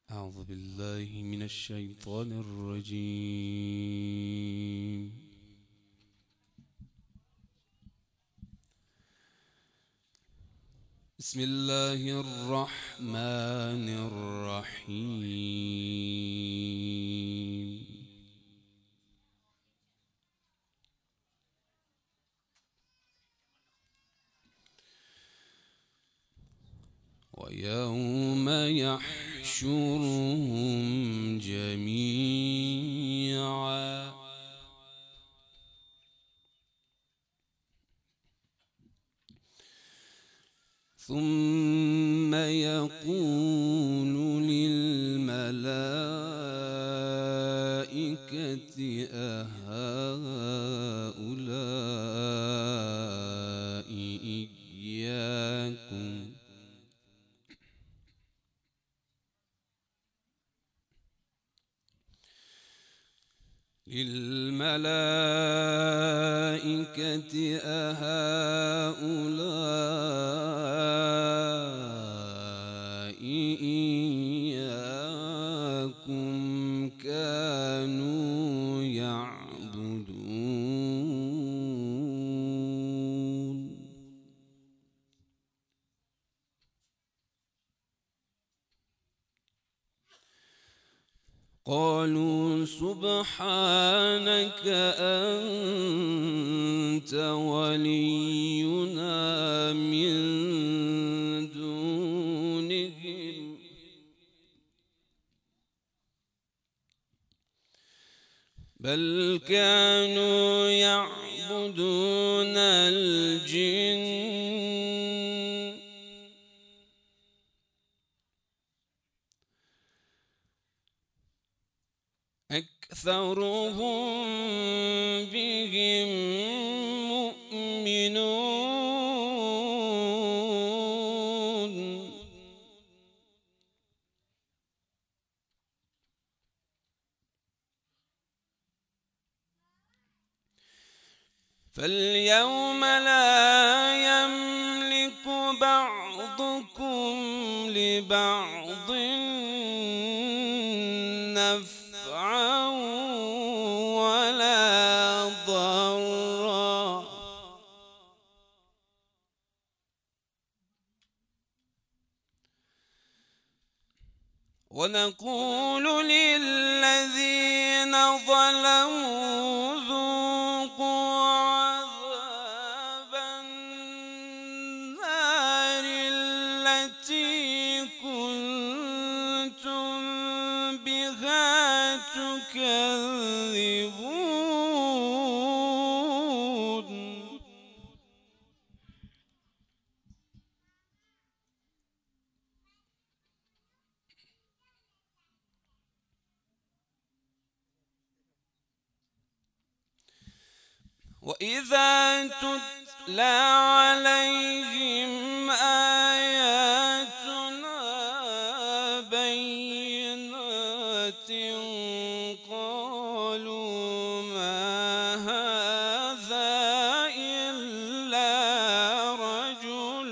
أعوذ بالله من الشيطان الرجيم. بسم الله الرحمن الرحيم. ويوم يحشرهم جميعا ثم يقول للملائكة أهؤلاء إياكم إياكم كانوا يعبدون. قالوا سبحانك أنت ولينا من دونهم بل كانوا يعبدون الجن أكثرهم بهم مؤمنون. فاليوم لا يملك بعضكم لبعض نفعا ولا ضرا ونقول للذين ظلموا ذوقوا عذاب النار التي كنتم بها تكذبون. وإذا تتلى عليهم آياتنا بينات قالوا ما هذا إلا رجل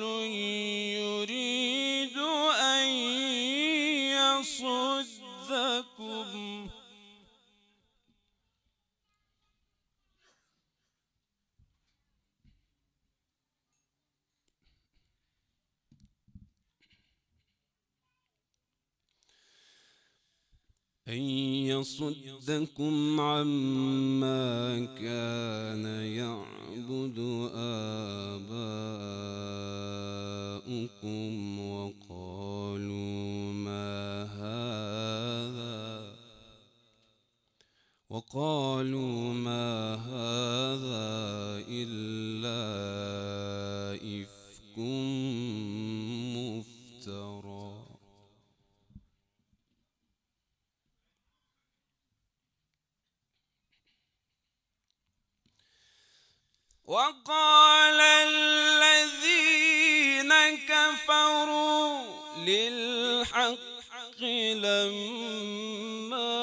يريد أن يصدكم عما كان يعبد آباؤكم وقالوا ما هذا إلا إفك مفترى. وقال الذين كفروا للحق لما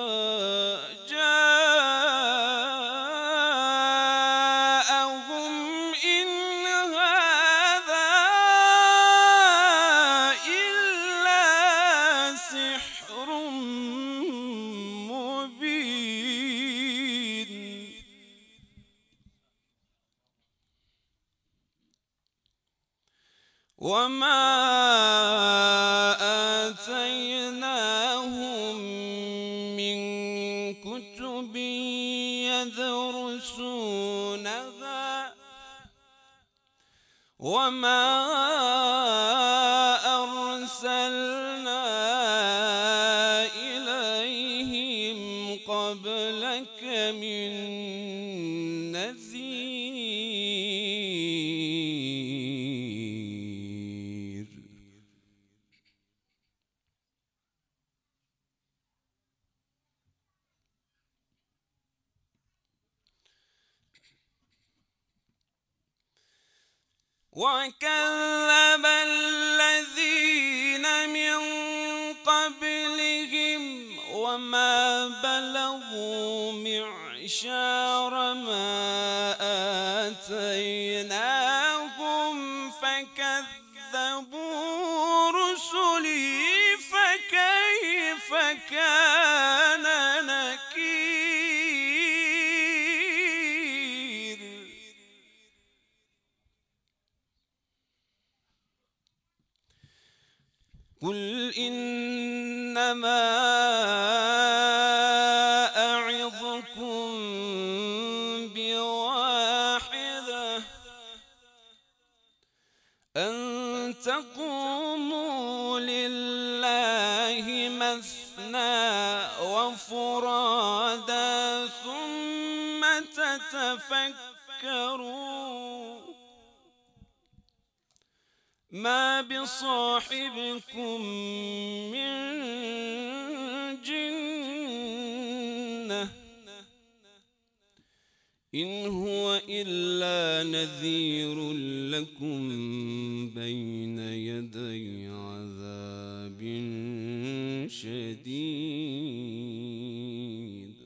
جاءهم إن هذا إلا سحر وما آتيناهم من كتب يدرسونها وما أرسلنا إليهم قبلك من نذير وكذب الذين من قبلهم وما بلغوا معشار ما آتيناهم فكذبوا رسلي فكيف كان نكير قل إنما أعظكم بواحدة أن تقوموا لله مثنى وفرادا ثم تتفكروا ما بصاحبكم من جنة إن هو إلا نذير لكم بين يدي عذاب شديد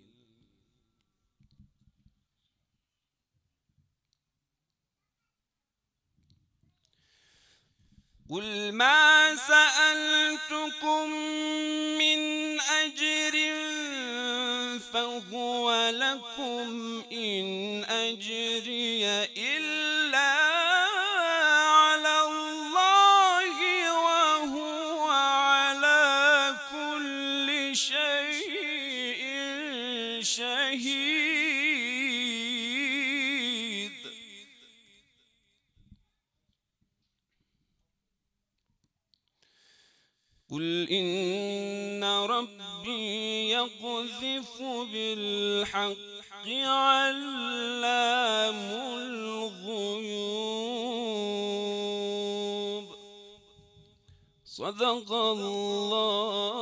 قل ما سألتكم من أجر فهو لكم إن أجري إلا على الله وهو على كل شيء شهيد قل إن ربي يقذف بالحق علام الغيوب صدق الله